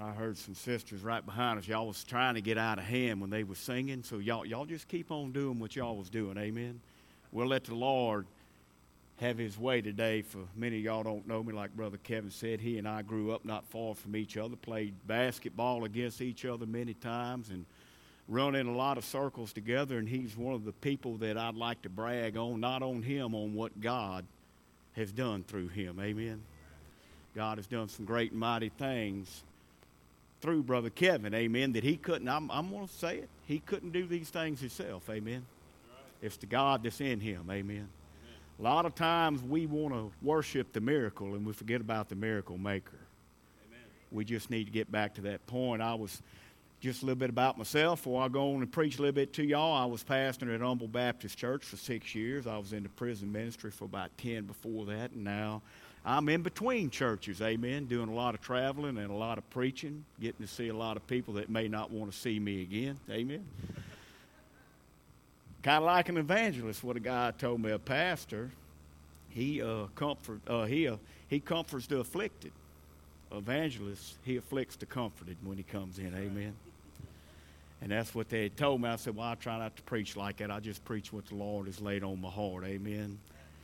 I heard some sisters right behind us. Y'all was trying to get out of hand when they were singing, so y'all just keep on doing what y'all was doing, amen? We'll let the Lord have his way today. For many of y'all don't know me, like Brother Kevin said, he and I grew up not far from each other, played basketball against each other many times, and run in a lot of circles together, and he's one of the people that I'd like to brag on, not on him, on what God has done through him, amen? God has done some great and mighty things through Brother Kevin, amen, that he couldn't, I'm going to say it, he couldn't do these things himself, amen? It's the God that's in him, amen? A lot of times we want to worship the miracle and we forget about the miracle maker. Amen. We just need to get back to that point. I was just a little bit about myself before I go on and preach a little bit to y'all. I was pastoring at Humble Baptist Church for 6 years. I was in the prison ministry for about 10 before that, and now I'm in between churches, amen, doing a lot of traveling and a lot of preaching, getting to see a lot of people that may not want to see me again, amen. Kind of like an evangelist, what a guy told me, a pastor, he comforts the afflicted. Evangelist, he afflicts the comforted when he comes in, amen. And that's what they told me. I said, well, I try not to preach like that. I just preach what the Lord has laid on my heart, amen.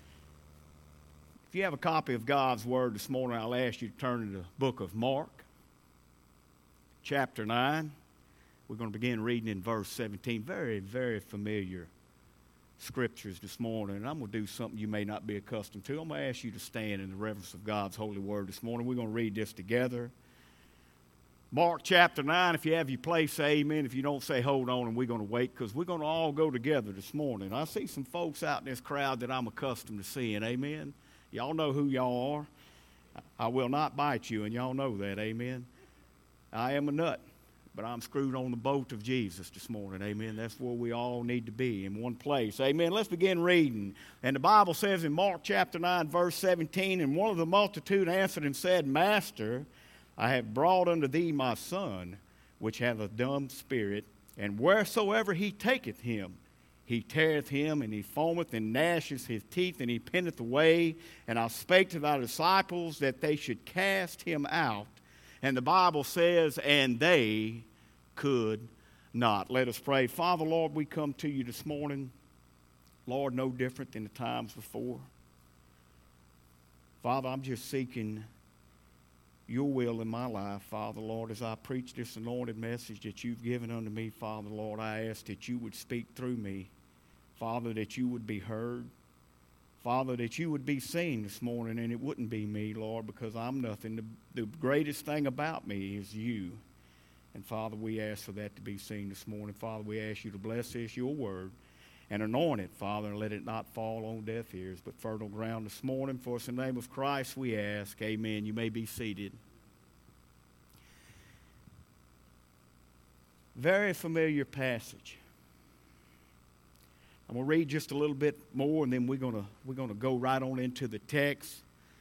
If you have a copy of God's Word this morning, I'll ask you to turn to the book of Mark, chapter 9. We're going to begin reading in verse 17. Very, very familiar scriptures this morning. And I'm going to do something you may not be accustomed to. I'm going to ask you to stand in the reverence of God's holy word this morning. We're going to read this together. Mark chapter 9. If you have your place, say amen. If you don't, say hold on, and we're going to wait, because we're going to all go together this morning. I see some folks out in this crowd that I'm accustomed to seeing, amen. Y'all know who y'all are. I will not bite you, and y'all know that, amen. I am a nut, but I'm screwed on the boat of Jesus this morning, amen. That's where we all need to be, in one place, amen. Let's begin reading. And the Bible says in Mark chapter 9, verse 17, and one of the multitude answered and said, Master, I have brought unto thee my son, which hath a dumb spirit, and wheresoever he taketh him, he teareth him, and he foameth and gnasheth his teeth, and he penneth away. And I spake to thy disciples that they should cast him out. And the Bible says, and they could not. Let us pray. Father, Lord, we come to you this morning, Lord, no different than the times before. Father, I'm just seeking your will in my life, Father, Lord, as I preach this anointed message that you've given unto me, Father, Lord, I ask that you would speak through me. Father, that you would be heard. Father, that you would be seen this morning, and it wouldn't be me, Lord, because I'm nothing. The greatest thing about me is you. And, Father, we ask for that to be seen this morning. Father, we ask you to bless this, your word, and anoint it, Father, and let it not fall on deaf ears, but fertile ground this morning. For us in the name of Christ we ask, amen. You may be seated. Very familiar passage. I'm going to read just a little bit more, and then we're going to go right on into the text.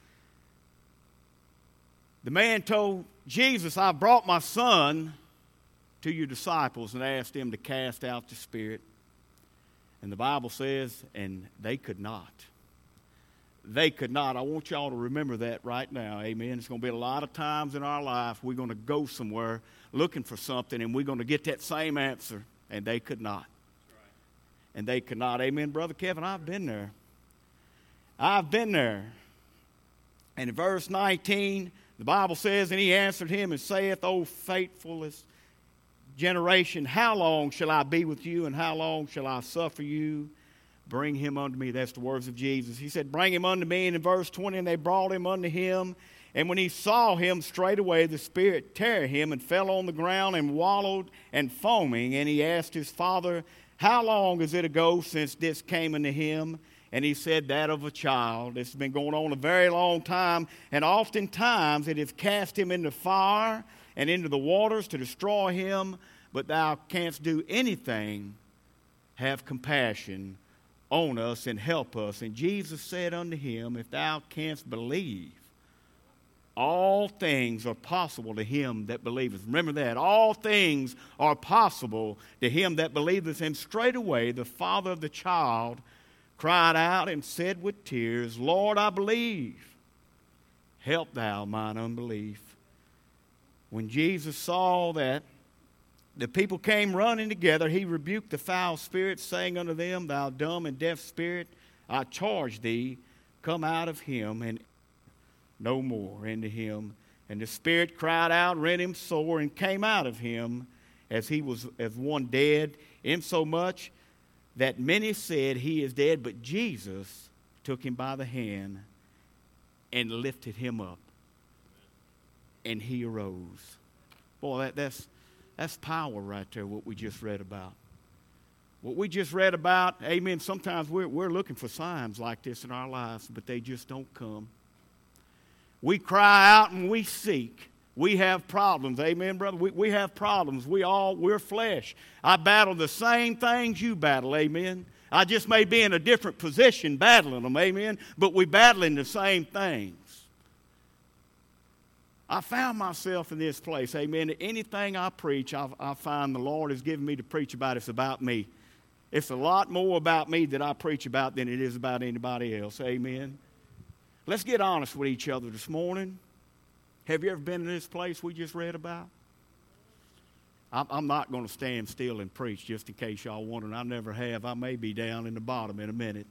The man told Jesus, I brought my son to your disciples and asked them to cast out the spirit. And the Bible says, and they could not. They could not. I want y'all to remember that right now, amen. It's going to be a lot of times in our life we're going to go somewhere looking for something, and we're going to get that same answer, and they could not. And they could not. Amen, Brother Kevin, I've been there. I've been there. And in verse 19, the Bible says, and he answered him and saith, O faithless generation, how long shall I be with you, and how long shall I suffer you? Bring him unto me. That's the words of Jesus. He said, bring him unto me. And in verse 20, and they brought him unto him. And when he saw him, straightway the spirit tear him and fell on the ground and wallowed and foaming. And he asked his father, how long is it ago since this came into him? And he said, that of a child. This has been going on a very long time. And oftentimes it has cast him into fire and into the waters to destroy him. But thou canst do anything. Have compassion on us and help us. And Jesus said unto him, if thou canst believe, all things are possible to him that believeth. Remember that. All things are possible to him that believeth. And straightway the father of the child cried out and said with tears, Lord, I believe. Help thou mine unbelief. When Jesus saw that the people came running together, he rebuked the foul spirit, saying unto them, Thou dumb and deaf spirit, I charge thee, come out of him, and no more into him. And the spirit cried out, rent him sore, and came out of him as he was as one dead, insomuch that many said, He is dead. But Jesus took him by the hand and lifted him up, and he arose. Boy, that's power right there, what we just read about. What we just read about, amen, sometimes we're looking for signs like this in our lives, but they just don't come. We cry out and we seek. We have problems. Amen, brother? We have problems. We're flesh. I battle the same things you battle. Amen. I just may be in a different position battling them. Amen. But we battling the same things. I found myself in this place. Amen. Anything I preach, I find the Lord has given me to preach about. It's about me. It's a lot more about me that I preach about than it is about anybody else. Amen. Let's get honest with each other this morning. Have you ever been in this place we just read about? I'm not going to stand still and preach just in case y'all wondering. I never have. I may be down in the bottom in a minute.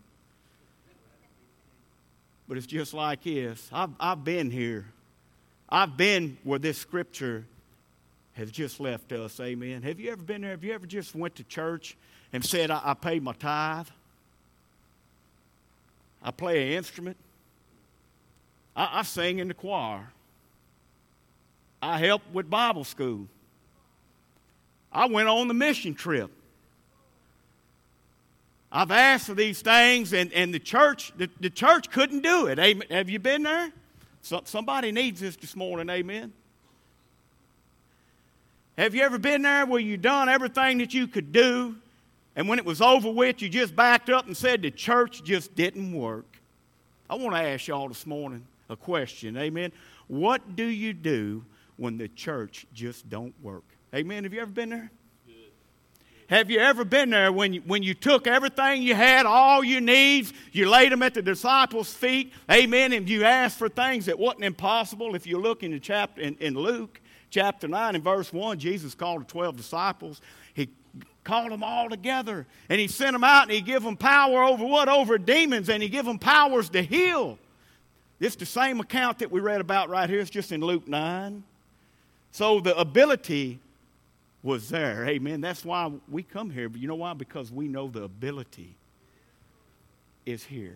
But it's just like this. I've been here. I've been where this scripture has just left us. Amen. Have you ever been there? Have you ever just went to church and said, I paid my tithe? I play an instrument. I sing in the choir. I help with Bible school. I went on the mission trip. I've asked for these things, and the church couldn't do it. Amen. Have you been there? Somebody needs this morning. Amen. Have you ever been there where you done everything that you could do, and when it was over with, you just backed up and said the church just didn't work? I want to ask y'all this morning a question. Amen. What do you do when the church just don't work? Amen. Have you ever been there? Good. Have you ever been there when you took everything you had, all your needs, you laid them at the disciples' feet, amen, and you asked for things that wasn't impossible? If you look in the chapter in Luke chapter 9 and verse 1, Jesus called the 12 disciples. He called them all together, and he sent them out, and he gave them power over what? Over demons, and he gave them powers to heal. This is the same account that we read about right here. It's just in Luke 9. So the ability was there. Amen. That's why we come here. But you know why? Because we know the ability is here.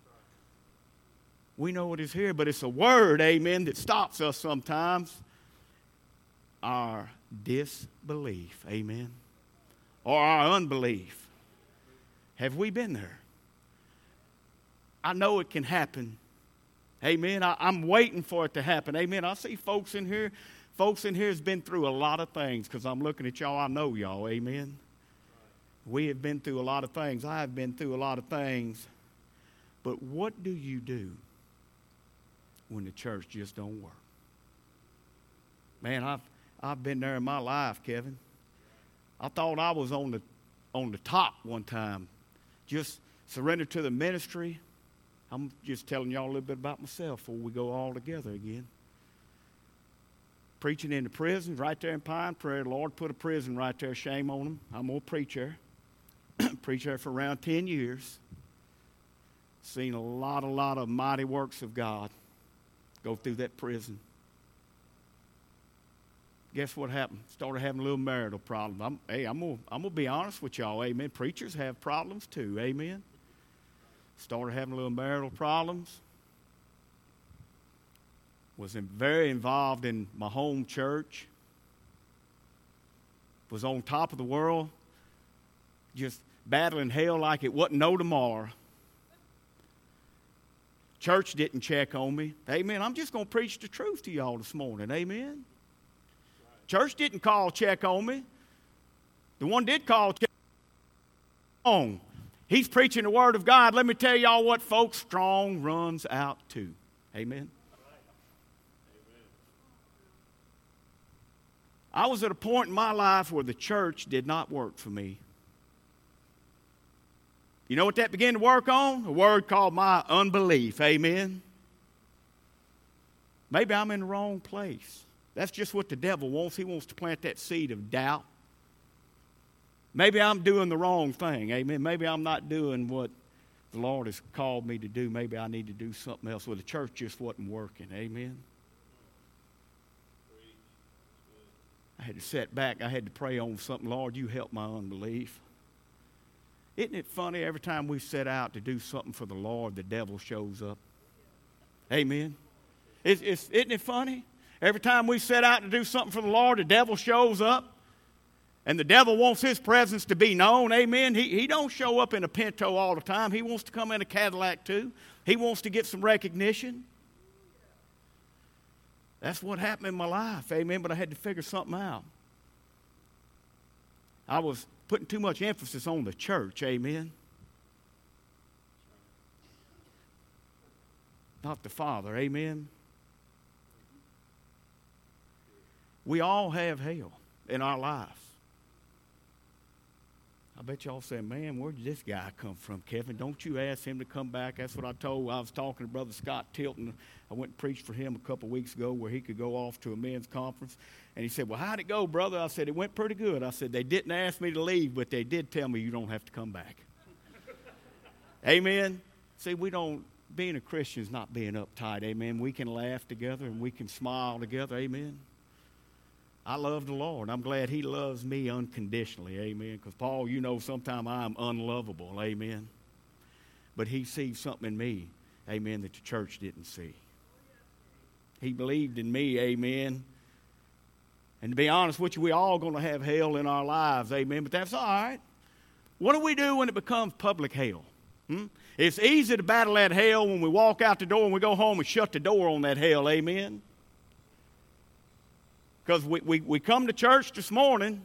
We know it is here, but it's a word, amen, that stops us sometimes. Our disbelief, amen, or our unbelief. Have we been there? I know it can happen. Amen. I'm waiting for it to happen. Amen. I see folks in here. Folks in here has been through a lot of things, because I'm looking at y'all. I know y'all. Amen. We have been through a lot of things. I have been through a lot of things. But what do you do when the church just don't work? Man, I've been there in my life, Kevin. I thought I was on the top one time. Just surrendered to the ministry. I'm just telling y'all a little bit about myself before we go all together again. Preaching in the prison right there in Pine Prairie. The Lord put a prison right there. Shame on them. I'm going to preach there. Preach there for around 10 years. Seen a lot of mighty works of God go through that prison. Guess what happened? Started having a little marital problem. I'm gonna be honest with y'all. Amen. Preachers have problems too. Amen. Started having a little marital problems. Was very involved in my home church. Was on top of the world. Just battling hell like it wasn't no tomorrow. Church didn't check on me. Amen. I'm just going to preach the truth to y'all this morning. Amen. Church didn't call check on me. The one did call check on. He's preaching the word of God. Let me tell y'all what, folks, strong runs out too. Amen. I was at a point in my life where the church did not work for me. You know what that began to work on? A word called my unbelief. Amen. Maybe I'm in the wrong place. That's just what the devil wants. He wants to plant that seed of doubt. Maybe I'm doing the wrong thing, amen. Maybe I'm not doing what the Lord has called me to do. Maybe I need to do something else. Well, the church just wasn't working, amen. I had to sit back. I had to pray on something. Lord, you help my unbelief. Isn't it funny every time we set out to do something for the Lord, the devil shows up? Amen. Isn't it funny? Every time we set out to do something for the Lord, the devil shows up. And the devil wants his presence to be known. Amen. He don't show up in a Pinto all the time. He wants to come in a Cadillac too. He wants to get some recognition. That's what happened in my life. Amen. But I had to figure something out. I was putting too much emphasis on the church. Amen. Not the Father. Amen. We all have hell in our lives. I bet y'all saying, man, where did this guy come from, Kevin? Don't you ask him to come back? That's what I was talking to Brother Scott Tilton. I went and preached for him a couple of weeks ago where he could go off to a men's conference. And he said, well, how'd it go, brother? I said, it went pretty good. I said, they didn't ask me to leave, but they did tell me you don't have to come back. Amen. See, being a Christian is not being uptight. Amen. We can laugh together and we can smile together. Amen. I love the Lord. I'm glad he loves me unconditionally. Amen. Because, Paul, you know sometimes I'm unlovable. Amen. But he sees something in me, amen, that the church didn't see. He believed in me, amen. And to be honest with you, we're all going to have hell in our lives, amen. But that's all right. What do we do when it becomes public hell? It's easy to battle that hell when we walk out the door and we go home and shut the door on that hell, amen. Because we come to church this morning,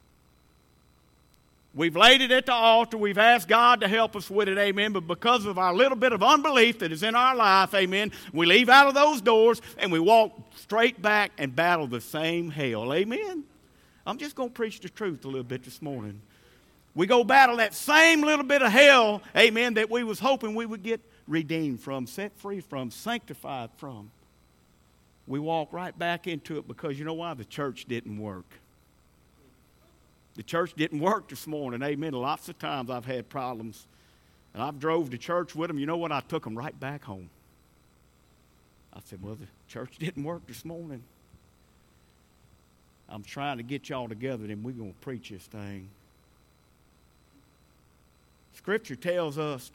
we've laid it at the altar, we've asked God to help us with it, amen, but because of our little bit of unbelief that is in our life, amen, we leave out of those doors and we walk straight back and battle the same hell, amen. I'm just going to preach the truth a little bit this morning. We go battle that same little bit of hell, amen, that we was hoping we would get redeemed from, set free from, sanctified from. We walk right back into it because you know why? The church didn't work. The church didn't work this morning. Amen. Lots of times I've had problems. And I've drove to church with them. You know what? I took them right back home. I said, well, the church didn't work this morning. I'm trying to get y'all together and we're going to preach this thing. Scripture tells us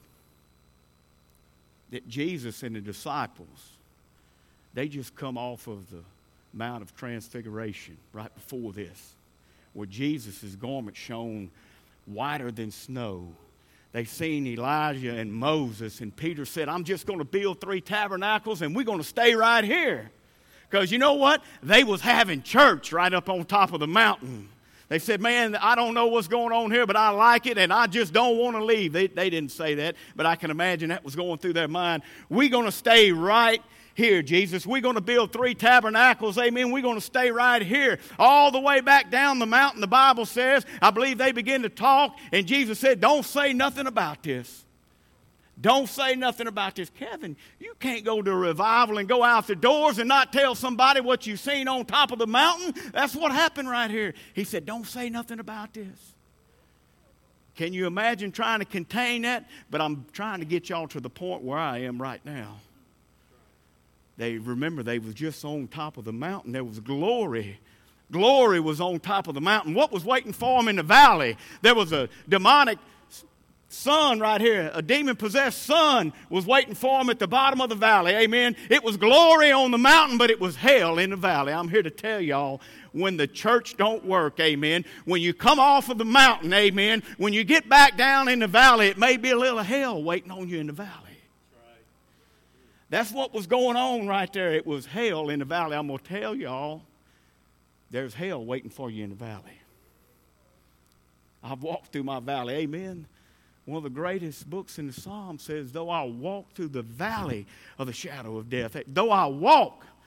that Jesus and the disciples, they just come off of the Mount of Transfiguration right before this, where Jesus' garment shone whiter than snow. They seen Elijah and Moses, and Peter said, I'm just going to build 3 tabernacles, and we're going to stay right here. Because you know what? They was having church right up on top of the mountain. They said, man, I don't know what's going on here, but I like it, and I just don't want to leave. They didn't say that, but I can imagine that was going through their mind. We're going to stay right here, Jesus. We're going to build 3 tabernacles. Amen. We're going to stay right here. All the way back down the mountain, the Bible says, I believe they began to talk, and Jesus said, don't say nothing about this. Don't say nothing about this. Kevin, you can't go to a revival and go out the doors and not tell somebody what you've seen on top of the mountain. That's what happened right here. He said, don't say nothing about this. Can you imagine trying to contain that? But I'm trying to get y'all to the point where I am right now. They was just on top of the mountain. There was glory. Glory was on top of the mountain. What was waiting for them in the valley? There was a demonic son right here. A demon-possessed son was waiting for them at the bottom of the valley. Amen. It was glory on the mountain, but it was hell in the valley. I'm here to tell y'all, when the church don't work, amen, when you come off of the mountain, amen, when you get back down in the valley, it may be a little hell waiting on you in the valley. That's what was going on right there. It was hell in the valley. I'm going to tell y'all, there's hell waiting for you in the valley. I've walked through my valley. Amen. One of the greatest books in the Psalms says, though I walk through the valley of the shadow of death, though I walk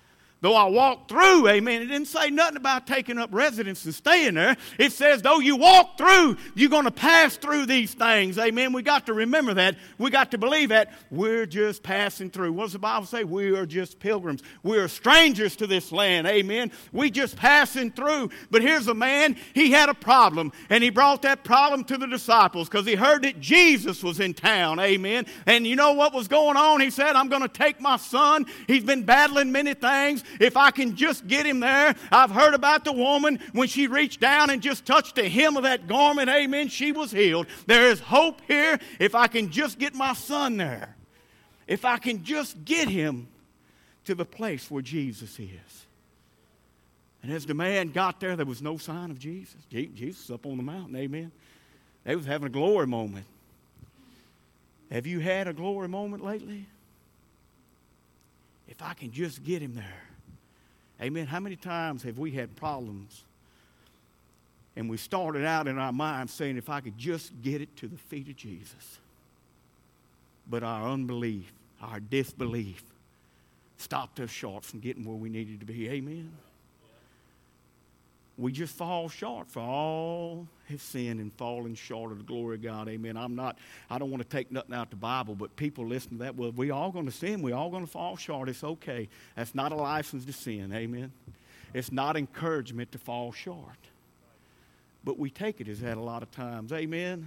Though I walk through, amen. It didn't say nothing about taking up residence and staying there. It says, though you walk through, you're going to pass through these things, amen. We got to remember that. We got to believe that. We're just passing through. What does the Bible say? We are just pilgrims. We are strangers to this land, amen. We just passing through. But here's a man, he had a problem, and he brought that problem to the disciples because he heard that Jesus was in town, amen. And you know what was going on? He said, I'm going to take my son. He's been battling many things. If I can just get him there. I've heard about the woman when she reached down and just touched the hem of that garment, amen, she was healed. There is hope here if I can just get my son there. If I can just get him to the place where Jesus is. And as the man got there, there was no sign of Jesus. Jesus up on the mountain, amen. They was having a glory moment. Have you had a glory moment lately? If I can just get him there. Amen. How many times have we had problems and we started out in our minds saying, if I could just get it to the feet of Jesus. But our unbelief, our disbelief stopped us short from getting where we needed to be. Amen. We just fall short, for all have sinned and fallen short of the glory of God. Amen. I don't want to take nothing out of the Bible, but people listen to that. Well, we all going to sin. We all going to fall short. It's okay. That's not a license to sin. Amen. It's not encouragement to fall short. But we take it as that a lot of times. Amen.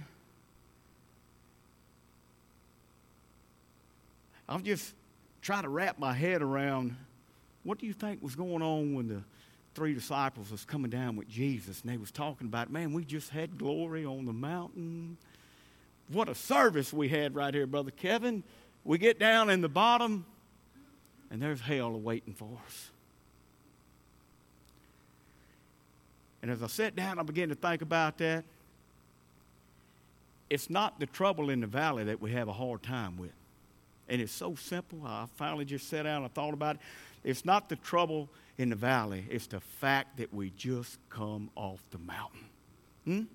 I'll just try to wrap my head around, what do you think was going on when the 3 disciples was coming down with Jesus, and they was talking about, man, we just had glory on the mountain. What a service we had right here, Brother Kevin. We get down in the bottom, and there's hell awaiting for us. And as I sat down, I began to think about that. It's not the trouble in the valley that we have a hard time with. And it's so simple. I finally just sat down and I thought about it. It's not the trouble in the valley. It's the fact that we just come off the mountain.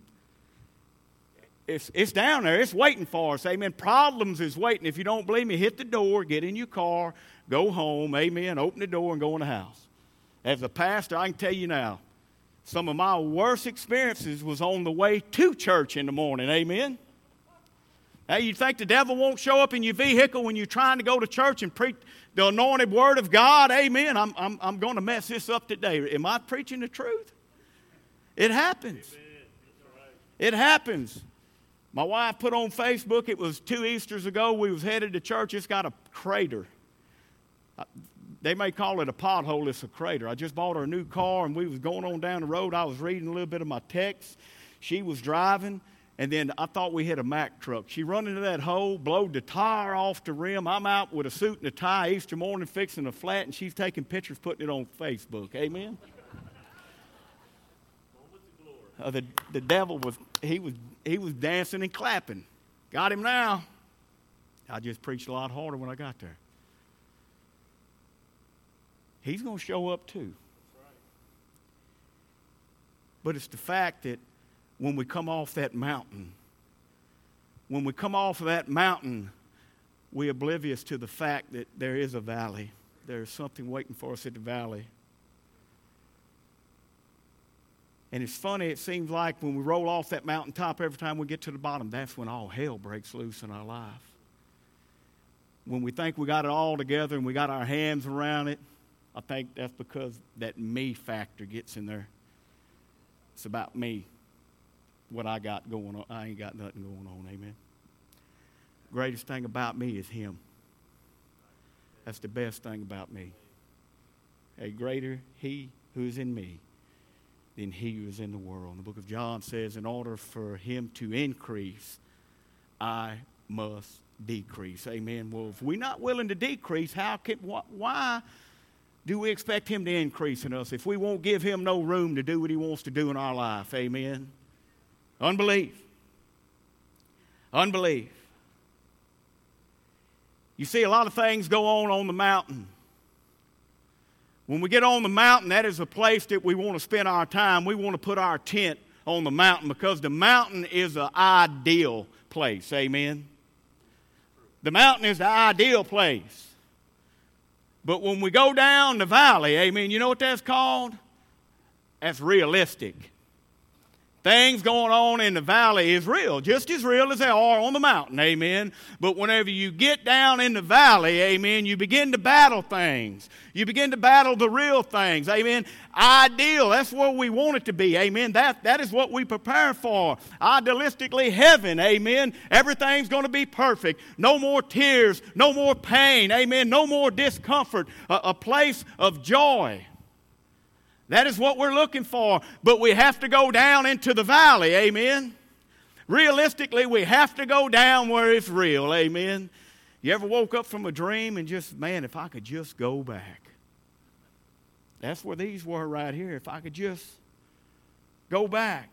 It's down there. It's waiting for us. Amen. Problems is waiting. If you don't believe me, hit the door, get in your car, go home. Amen. Open the door and go in the house. As a pastor, I can tell you now, some of my worst experiences was on the way to church in the morning. Amen. Now, you think the devil won't show up in your vehicle when you're trying to go to church and preach the anointed word of God? Amen. I'm going to mess this up today. Am I preaching the truth? It happens. It happens. My wife put on Facebook, it was 2 Easters ago, we was headed to church. It's got a crater. They may call it a pothole. It's a crater. I just bought her a new car, and we was going on down the road. I was reading a little bit of my text. She was driving. And then I thought we hit a Mack truck. She run into that hole, blowed the tire off the rim. I'm out with a suit and a tie Easter morning fixing a flat, and she's taking pictures, putting it on Facebook. Amen? The devil was dancing and clapping. Got him now. I just preached a lot harder when I got there. He's going to show up too. But it's the fact that when we come off that mountain, we're oblivious to the fact that there is a valley. There's something waiting for us at the valley. And it's funny, it seems like when we roll off that mountaintop, every time we get to the bottom, that's when all hell breaks loose in our life. When we think we got it all together and we got our hands around it, I think that's because that me factor gets in there. It's about me. What I got going on. I ain't got nothing going on. Amen. Greatest thing about me is him. That's the best thing about me. A greater he who is in me than he who is in the world. The book of John says, in order for him to increase, I must decrease. Amen. Well, if we're not willing to decrease, why do we expect him to increase in us if we won't give him no room to do what he wants to do in our life? Amen. Unbelief. Unbelief. You see, a lot of things go on the mountain. When we get on the mountain, that is a place that we want to spend our time. We want to put our tent on the mountain because the mountain is an ideal place. Amen. The mountain is the ideal place. But when we go down the valley, amen, you know what that's called? That's realistic. Things going on in the valley is real, just as real as they are on the mountain, amen. But whenever you get down in the valley, amen, you begin to battle things. You begin to battle the real things, amen. Ideal, that's where we want it to be, amen. That is what we prepare for. Idealistically, heaven, amen. Everything's going to be perfect. No more tears, no more pain, amen. No more discomfort, a place of joy. That is what we're looking for, but we have to go down into the valley, amen. Realistically, we have to go down where it's real, amen. You ever woke up from a dream and just, man, if I could just go back. That's where these were right here. If I could just go back.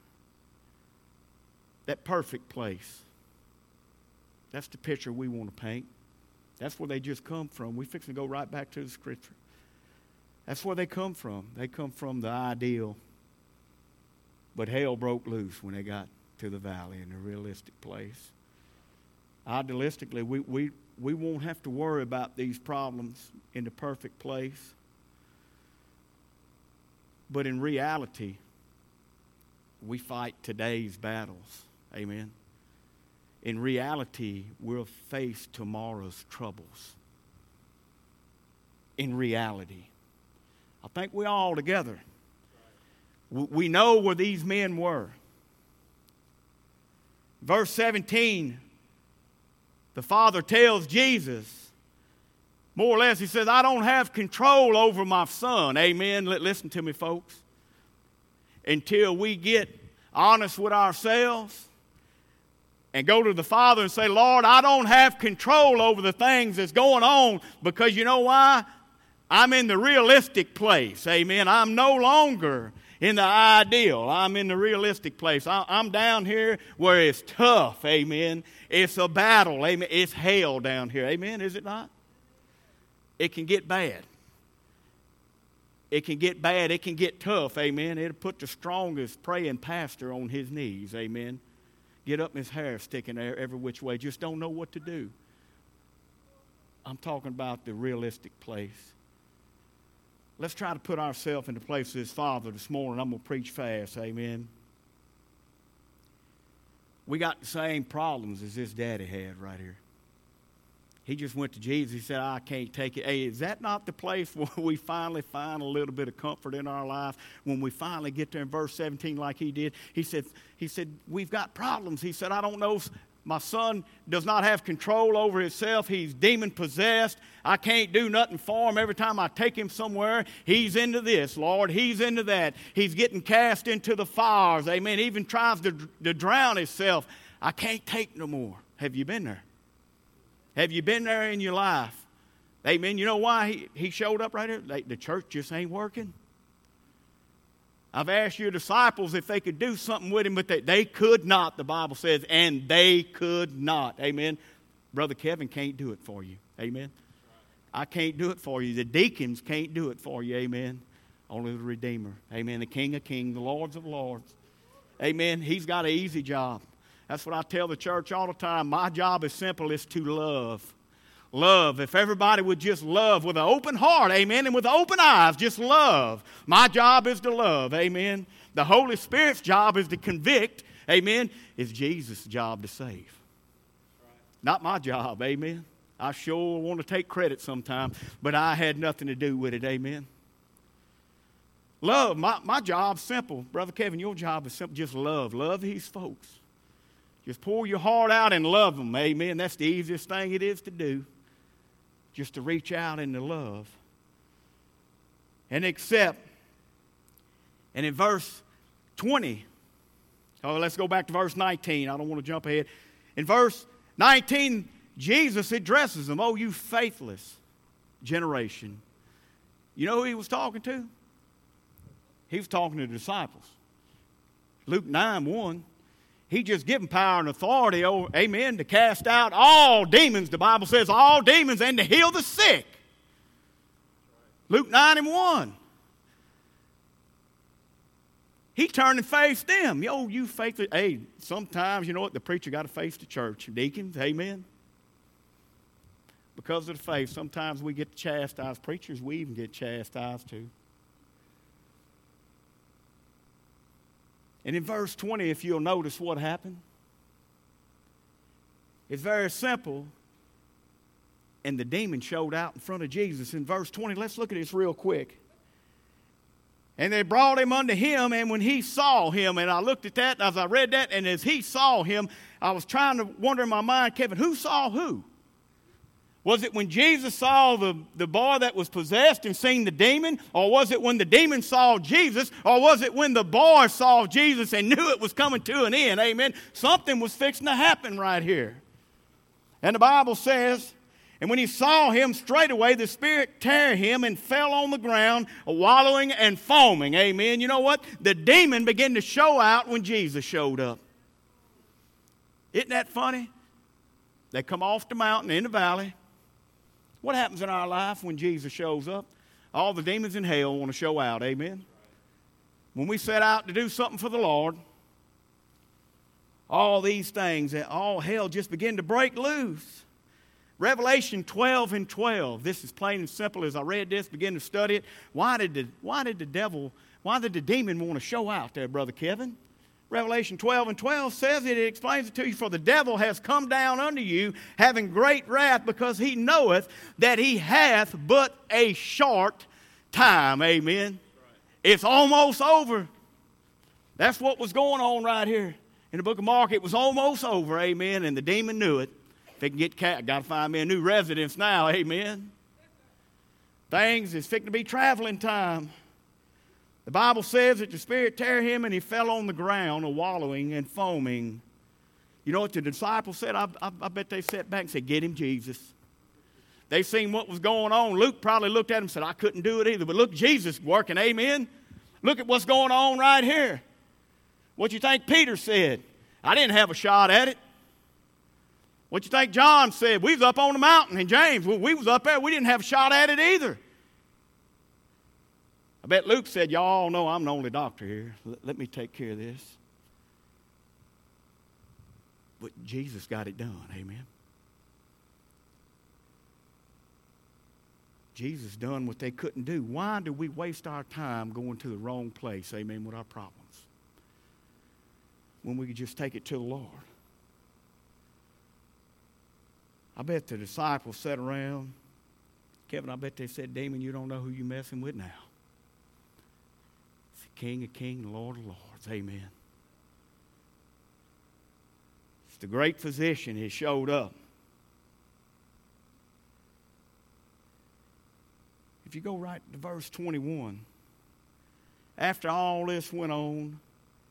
That perfect place. That's the picture we want to paint. That's where they just come from. We're fixing to go right back to the Scripture. That's where they come from. They come from the ideal. But hell broke loose when they got to the valley in a realistic place. Idealistically, we won't have to worry about these problems in the perfect place. But in reality, we fight today's battles. Amen. In reality, we'll face tomorrow's troubles. In reality. I think we all together, we know where these men were. Verse 17, the Father tells Jesus, more or less, he says, I don't have control over my son. Amen. Listen to me, folks. Until we get honest with ourselves and go to the Father and say, Lord, I don't have control over the things that's going on, because you know why? I'm in the realistic place, amen. I'm no longer in the ideal. I'm in the realistic place. I'm down here where it's tough, amen. It's a battle, amen. It's hell down here, amen, is it not? It can get bad. It can get bad. It can get tough, amen. It'll put the strongest praying pastor on his knees, amen. Get up and his hair sticking there every which way. Just don't know what to do. I'm talking about the realistic place. Let's try to put ourselves in the place of this Father this morning. I'm going to preach fast, amen. We got the same problems as this daddy had right here. He just went to Jesus. He said, I can't take it. Hey, is that not the place where we finally find a little bit of comfort in our life? When we finally get there in verse 17 like he did, he said, we've got problems. He said, I don't know. My son does not have control over himself. He's demon-possessed. I can't do nothing for him. Every time I take him somewhere, he's into this, Lord. He's into that. He's getting cast into the fires. Amen. He even tries to drown himself. I can't take no more. Have you been there? Have you been there in your life? Amen. You know why he showed up right here? The church just ain't working. I've asked your disciples if they could do something with him, but they could not, the Bible says, and they could not. Amen. Brother Kevin can't do it for you. Amen. I can't do it for you. The deacons can't do it for you. Amen. Only the Redeemer. Amen. The King of Kings, the Lords of Lords. Amen. He's got an easy job. That's what I tell the church all the time. My job is simple. It's to love. Love. If everybody would just love with an open heart, amen, and with open eyes, just love. My job is to love, amen. The Holy Spirit's job is to convict, amen. It's Jesus' job to save. Right. Not my job, amen. I sure want to take credit sometimes, but I had nothing to do with it, amen. Love. My job's simple. Brother Kevin, your job is simple. Just love. Love these folks. Just pour your heart out and love them, amen. That's the easiest thing it is to do. Just to reach out and to love. And accept. And in verse 20, let's go back to verse 19. I don't want to jump ahead. In verse 19, Jesus addresses them. Oh, you faithless generation. You know who he was talking to? He was talking to the disciples. Luke 9:1. He just given power and authority, amen, to cast out all demons. The Bible says all demons and to heal the sick. Luke 9:1. He turned and faced them. Yo, you faithless. Hey, sometimes, you know what, the preacher got to face the church. Deacons, amen. Because of the faith, sometimes we get chastised. Preachers, we even get chastised too. And in verse 20, if you'll notice what happened, it's very simple. And the demon showed out in front of Jesus. In verse 20, let's look at this real quick. And they brought him unto him, and when he saw him, and I looked at that, and as I read that, and as he saw him, I was trying to wonder in my mind, Kevin, who saw who? Was it when Jesus saw the boy that was possessed and seen the demon? Or was it when the demon saw Jesus? Or was it when the boy saw Jesus and knew it was coming to an end? Amen. Something was fixing to happen right here. And the Bible says, and when he saw him, straightway the spirit tear him and fell on the ground, wallowing and foaming. Amen. You know what? The demon began to show out when Jesus showed up. Isn't that funny? They come off the mountain in the valley. What happens in our life when Jesus shows up? All the demons in hell want to show out. Amen. When we set out to do something for the Lord, all these things, all hell just begin to break loose. Revelation 12 and 12. This is plain and simple. As I read this, begin to study it. Why did the demon want to show out there, Brother Kevin? Revelation 12 and 12 says it explains it to you. For the devil has come down unto you, having great wrath, because he knoweth that he hath but a short time. Amen. It's almost over. That's what was going on right here in the book of Mark. It was almost over. Amen. And the demon knew it. If they can get cat, I got to find me a new residence now. Amen. Things is fixing to be traveling time. The Bible says that the spirit tear him and he fell on the ground, wallowing and foaming. You know what the disciples said? I bet they sat back and said, "Get him, Jesus." They seen what was going on. Luke probably looked at him and said, "I couldn't do it either." But look, Jesus working. Amen. Look at what's going on right here. What you think Peter said? "I didn't have a shot at it." What you think John said? "We was up on the mountain." And James, we was up there. We didn't have a shot at it either. I bet Luke said, "Y'all know I'm the only doctor here. Let me take care of this." But Jesus got it done. Amen. Jesus done what they couldn't do. Why do we waste our time going to the wrong place, amen, with our problems, when we could just take it to the Lord? I bet the disciples sat around. Kevin, I bet they said, "Demon, you don't know who you're messing with now. It's the King of Kings, the Lord of Lords." Amen. It's the great physician. He showed up. If you go right to verse 21, after all this went on,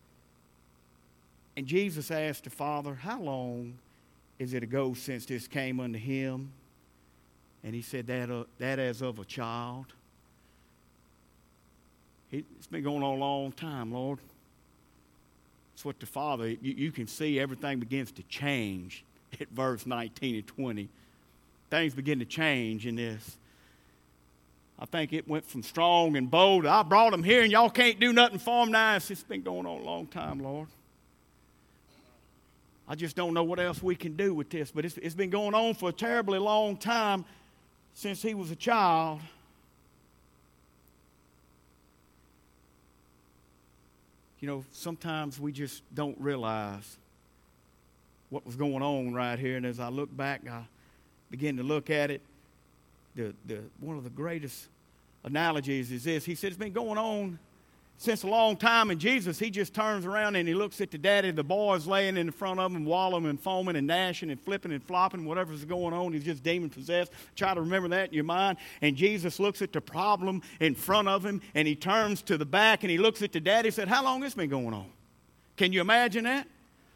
and Jesus asked the Father, "How long is it ago since this came unto him?" And he said, that as of a child. It's been going on a long time, Lord. It's what the Father, you can see everything begins to change at verse 19 and 20. Things begin to change in this. I think it went from strong and bold. "I brought them here and y'all can't do nothing for them now." It's been going on a long time, Lord. I just don't know what else we can do with this. But it's been going on for a terribly long time since he was a child. You know, sometimes we just don't realize what was going on right here. And as I look back, I begin to look at it. One of the greatest analogies is this. He said it's been going on since a long time, and Jesus, he just turns around and he looks at the daddy. The boy's laying in front of him, wallowing and foaming and gnashing and flipping and flopping, whatever's going on. He's just demon-possessed. Try to remember that in your mind. And Jesus looks at the problem in front of him, and he turns to the back, and he looks at the daddy and said, "How long has this been going on?" Can you imagine that?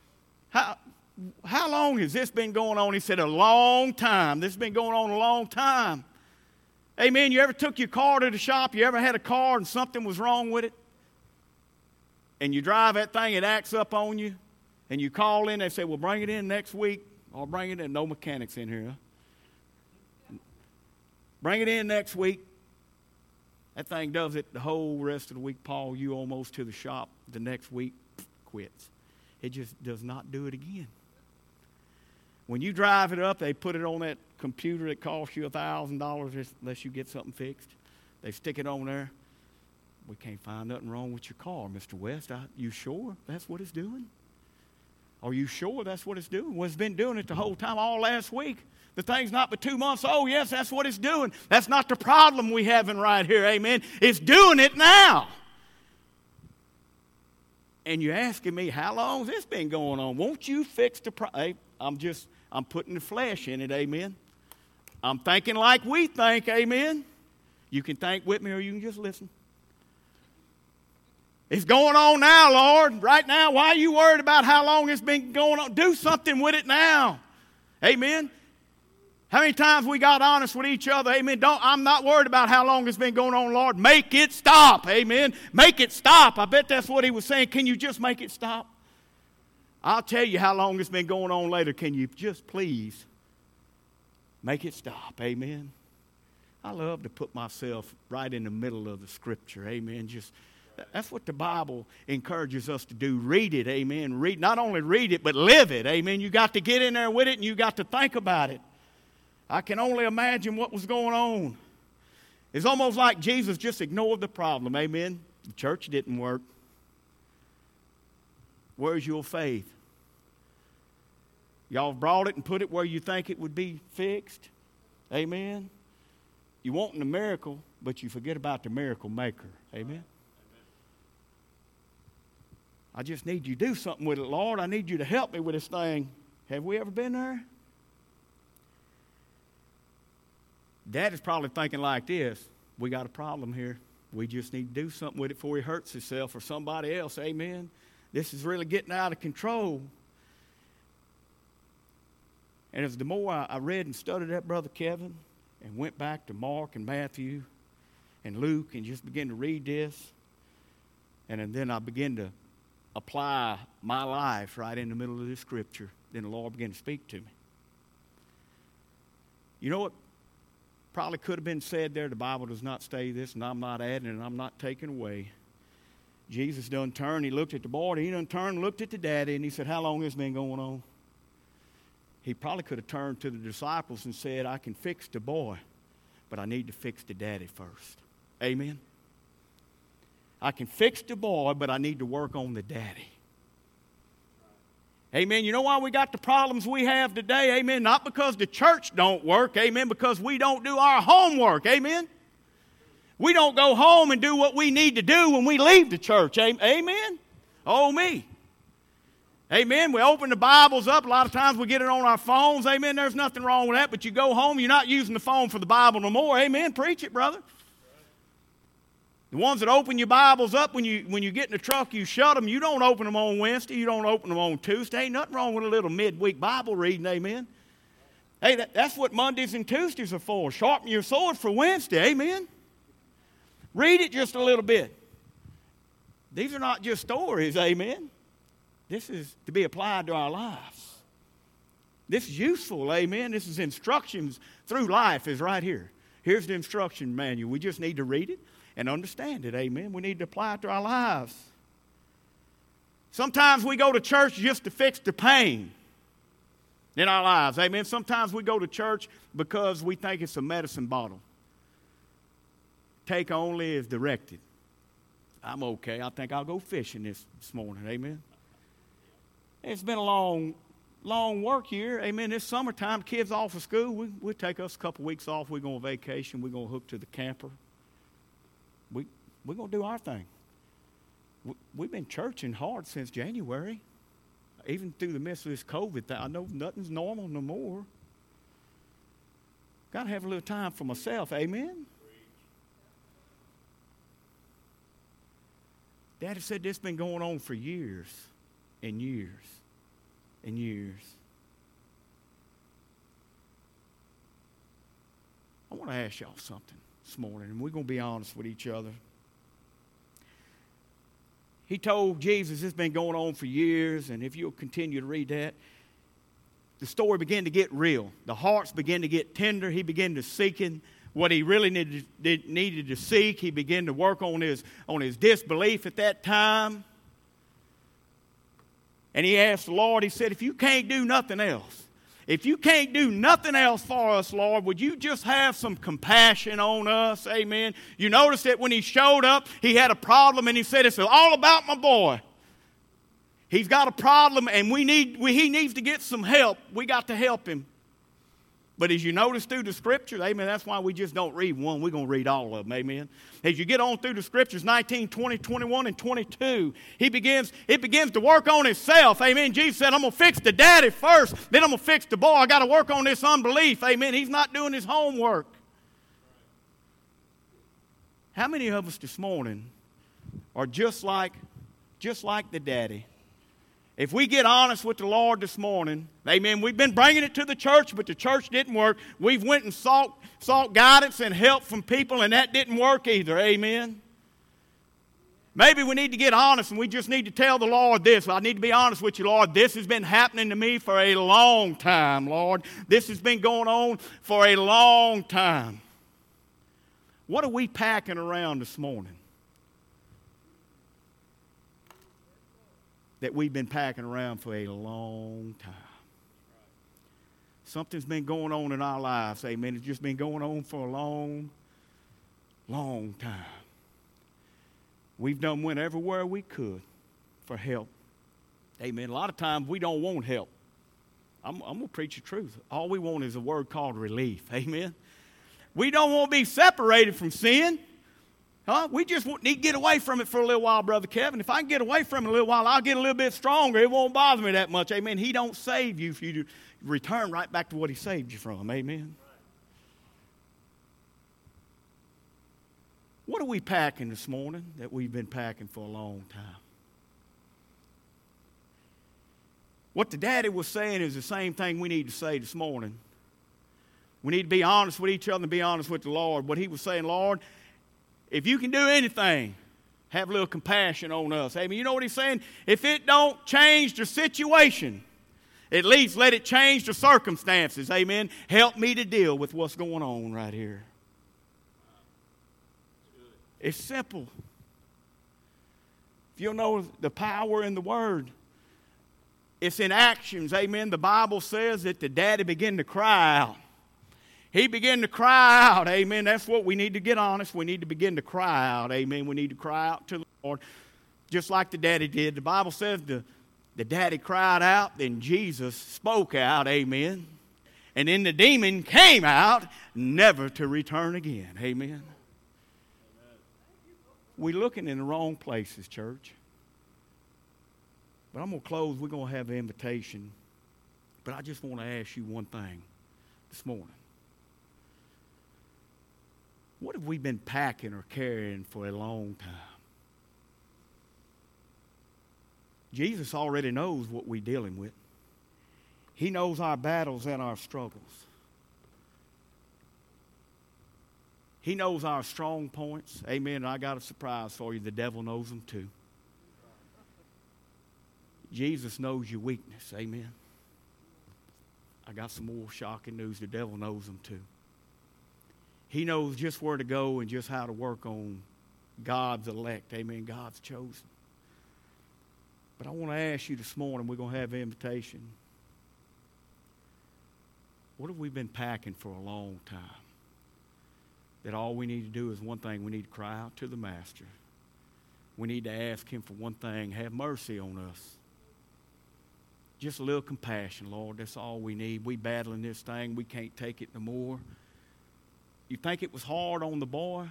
How long has this been going on? He said, "A long time." This has been going on a long time. Amen. You ever took your car to the shop? You ever had a car and something was wrong with it? And you drive that thing, it acts up on you, and you call in, they say, "Well, bring it in next week," or "Bring it in." No mechanics in here. Huh? "Bring it in next week." That thing does it the whole rest of the week. Paul, you almost to the shop the next week, quits. It just does not do it again. When you drive it up, they put it on that computer that costs you $1,000 unless you get something fixed. They stick it on there. We can't find nothing wrong with your car, Mr. West. You sure that's what it's doing? Are you sure that's what it's doing? Well, it's been doing it the whole time, all last week. The thing's not but 2 months old. Yes, that's what it's doing. That's not the problem we having right here, amen. It's doing it now. And you're asking me, how long has this been going on? Won't you fix the problem? Hey, I'm putting the flesh in it, amen. I'm thinking like we think, amen. You can think with me or you can just listen. It's going on now, Lord. Right now, why are you worried about how long it's been going on? Do something with it now. Amen. How many times we got honest with each other? Amen. I'm not worried about how long it's been going on, Lord. Make it stop. Amen. Make it stop. I bet that's what he was saying. Can you just make it stop? I'll tell you how long it's been going on later. Can you just please make it stop? Amen. I love to put myself right in the middle of the Scripture. Amen. That's what the Bible encourages us to do. Read it, amen. Not only read it, but live it, amen. You got to get in there with it and you got to think about it. I can only imagine what was going on. It's almost like Jesus just ignored the problem, amen. The church didn't work. Where's your faith? Y'all brought it and put it where you think it would be fixed, amen. You want a miracle, but you forget about the miracle maker, amen. I just need you to do something with it, Lord. I need you to help me with this thing. Have we ever been there? Dad is probably thinking like this. We got a problem here. We just need to do something with it before he hurts himself or somebody else. Amen. This is really getting out of control. And as the more I read and studied that, Brother Kevin, and went back to Mark and Matthew and Luke and just began to read this, and then I began to apply my life right in the middle of this Scripture. Then the Lord began to speak to me. You know what probably could have been said there? The Bible does not say this, and I'm not adding and I'm not taking away. Jesus done turned, he looked at the boy, and he done turned and looked at the daddy, and he said, how long has this been going on? He probably could have turned to the disciples and said, I can fix the boy, but I need to fix the daddy first. Amen. I can fix the boy, but I need to work on the daddy. Amen. You know why we got the problems we have today? Amen. Not because the church don't work. Amen. Because we don't do our homework. Amen. We don't go home and do what we need to do when we leave the church. Amen. Oh, me. Amen. We open the Bibles up. A lot of times we get it on our phones. Amen. There's nothing wrong with that. But you go home, you're not using the phone for the Bible no more. Amen. Preach it, brother. The ones that open your Bibles up when you get in the truck, you shut them. You don't open them on Wednesday. You don't open them on Tuesday. Ain't nothing wrong with a little midweek Bible reading, amen. Hey, that's what Mondays and Tuesdays are for. Sharpen your sword for Wednesday, amen. Read it just a little bit. These are not just stories, amen. This is to be applied to our lives. This is useful, amen. This is instructions through life is right here. Here's the instruction manual. We just need to read it and understand it, amen. We need to apply it to our lives. Sometimes we go to church just to fix the pain in our lives, amen. Sometimes we go to church because we think it's a medicine bottle. Take only as directed. I'm okay. I think I'll go fishing this morning, amen. It's been a long work year, amen. This summertime, kids off of school, we'll take us a couple weeks off. We're going on vacation. We're going to hook to the camper. We're going to do our thing. We've been churching hard since January, even through the midst of this COVID thing. I know nothing's normal no more. Got to have a little time for myself, amen? Daddy said this has been going on for years and years and years. I want to ask y'all something this morning, and we're going to be honest with each other. He told Jesus it's been going on for years, and if you'll continue to read that, the story began to get real. The hearts began to get tender. He began to seeking what he really needed to seek. He began to work on his disbelief at that time. And he asked the Lord, he said, if you can't do nothing else, If you can't do nothing else for us, Lord, would you just have some compassion on us? Amen. You notice that when he showed up, he had a problem, and he said, it's all about my boy. He's got a problem, and he needs to get some help. We got to help him. But as you notice through the Scriptures, amen, that's why we just don't read one. We're going to read all of them, amen. As you get on through the Scriptures, 19, 20, 21, and 22, it begins to work on itself, amen. Jesus said, I'm going to fix the daddy first, then I'm going to fix the boy. I got to work on this unbelief, amen. He's not doing his homework. How many of us this morning are just like the daddy? If we get honest with the Lord this morning, amen, we've been bringing it to the church, but the church didn't work. We've went and sought guidance and help from people, and that didn't work either, amen. Maybe we need to get honest, and we just need to tell the Lord this. I need to be honest with you, Lord. This has been happening to me for a long time, Lord. This has been going on for a long time. What are we packing around this morning that we've been packing around for a long time? Something's been going on in our lives, amen. It's just been going on for a long, long time. We've went everywhere we could for help. Amen. A lot of times we don't want help. I'm going to preach the truth. All we want is a word called relief. Amen. We don't want to be separated from sin. We just need to get away from it for a little while, Brother Kevin. If I can get away from it a little while, I'll get a little bit stronger. It won't bother me that much. Amen. He don't save you if you return right back to what he saved you from. Amen. What are we packing this morning that we've been packing for a long time? What the daddy was saying is the same thing we need to say this morning. We need to be honest with each other and be honest with the Lord. What he was saying, Lord, if you can do anything, have a little compassion on us. Amen. You know what he's saying? If it don't change the situation, at least let it change the circumstances. Amen. Help me to deal with what's going on right here. It's simple. If you'll know the power in the word, it's in actions. Amen. The Bible says that the daddy began to cry out. He began to cry out. Amen. That's what we need to get honest. We need to begin to cry out. Amen. We need to cry out to the Lord just like the daddy did. The Bible says the daddy cried out, then Jesus spoke out. Amen. And then the demon came out, never to return again. Amen. We're looking in the wrong places, church. But I'm going to close. We're going to have an invitation. But I just want to ask you one thing this morning. What have we been packing or carrying for a long time? Jesus already knows what we're dealing with. He knows our battles and our struggles. He knows our strong points. Amen. And I got a surprise for you. The devil knows them too. Jesus knows your weakness. Amen. I got some more shocking news. The devil knows them too. He knows just where to go and just how to work on God's elect. Amen. God's chosen. But I want to ask you this morning, we're going to have an invitation. What have we been packing for a long time? That all we need to do is one thing. We need to cry out to the Master. We need to ask him for one thing. Have mercy on us. Just a little compassion, Lord. That's all we need. We battling this thing. We can't take it no more. You think it was hard on the boy?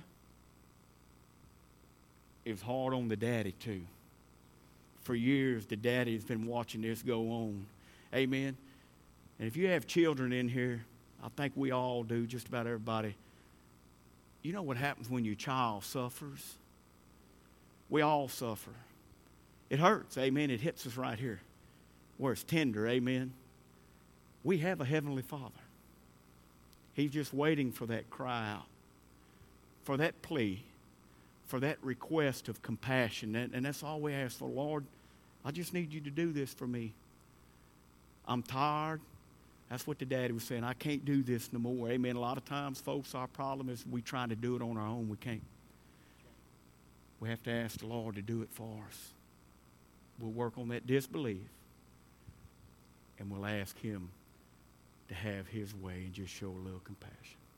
It was hard on the daddy too. For years, the daddy has been watching this go on. Amen. And if you have children in here, I think we all do, just about everybody. You know what happens when your child suffers? We all suffer. It hurts, amen. It hits us right here where it's tender, amen. We have a Heavenly Father. He's just waiting for that cry out, for that plea, for that request of compassion. And that's all we ask for. Lord, I just need you to do this for me. I'm tired. That's what the daddy was saying. I can't do this no more. Amen. A lot of times, folks, our problem is we trying to do it on our own. We can't. We have to ask the Lord to do it for us. We'll work on that disbelief. And we'll ask him to have his way and just show a little compassion.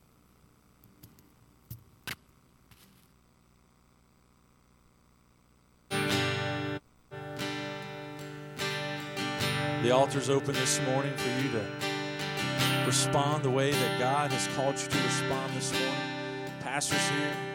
The altar's open this morning for you to respond the way that God has called you to respond this morning. Pastor's here.